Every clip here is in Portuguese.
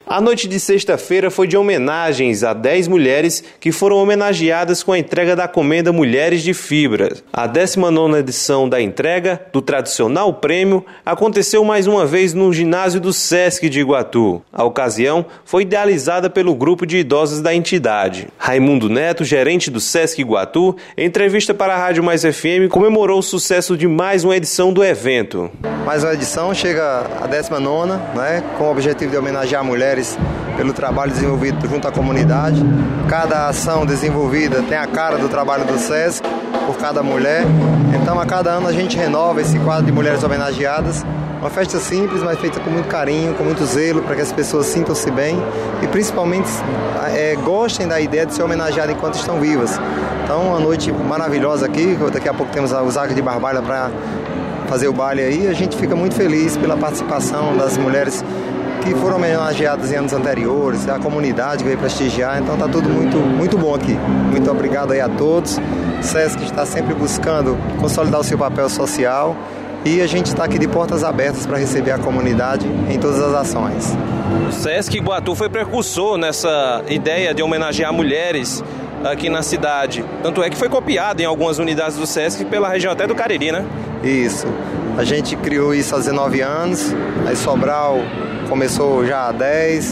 A noite de sexta-feira foi de homenagens a 10 mulheres que foram homenageadas com a entrega da Comenda Mulheres de Fibra. A 19ª edição da entrega do tradicional prêmio aconteceu mais uma vez no ginásio do Sesc de Iguatu. A ocasião foi idealizada pelo grupo de idosos da entidade. Raimundo Neto, gerente do Sesc Iguatu, em entrevista para a Rádio Mais FM, comemorou o sucesso de mais uma edição do evento. Mais uma edição, chega a 19ª, né, com o objetivo de homenagear mulheres pelo trabalho desenvolvido junto à comunidade. Cada ação desenvolvida tem a cara do trabalho do Sesc, por cada mulher. Então, a cada ano a gente renova esse quadro de mulheres homenageadas. Uma festa simples, mas feita com muito carinho, com muito zelo, para que as pessoas sintam-se bem e principalmente gostem da ideia de ser homenageadas enquanto estão vivas. Então, uma noite maravilhosa aqui. Daqui a pouco temos os Arcos de Barbalha para fazer o baile aí. A gente fica muito feliz pela participação das mulheres que foram homenageadas em anos anteriores, a comunidade que veio prestigiar, então está tudo muito bom aqui. Muito obrigado aí a todos. O Sesc está sempre buscando consolidar o seu papel social e a gente está aqui de portas abertas para receber a comunidade em todas as ações. O Sesc Iguatu foi precursor nessa ideia de homenagear mulheres aqui na cidade. Tanto é que foi copiado em algumas unidades do Sesc pela região até do Cariri, né? Isso. A gente criou isso há 19 anos, aí Sobral começou já há 10,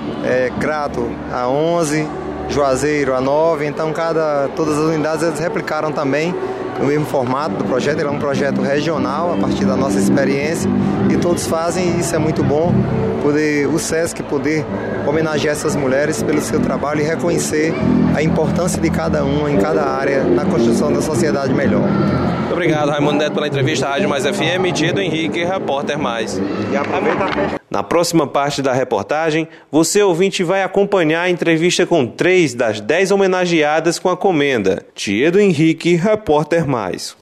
Crato há 11, Juazeiro há 9, então todas as unidades eles replicaram também o mesmo formato do projeto. Ele é um projeto regional a partir da nossa experiência e todos fazem, e isso é muito bom, o Sesc poder homenagear essas mulheres pelo seu trabalho e reconhecer a importância de cada uma em cada área na construção da sociedade melhor. Muito obrigado, Raimundo Neto, pela entrevista à Rádio Mais FM. Diedo Henrique, Repórter Mais. E aproveita a festa. Na próxima parte da reportagem, você ouvinte vai acompanhar a entrevista com 3 das 10 homenageadas com a Comenda. Diedo Henrique, Repórter Mais.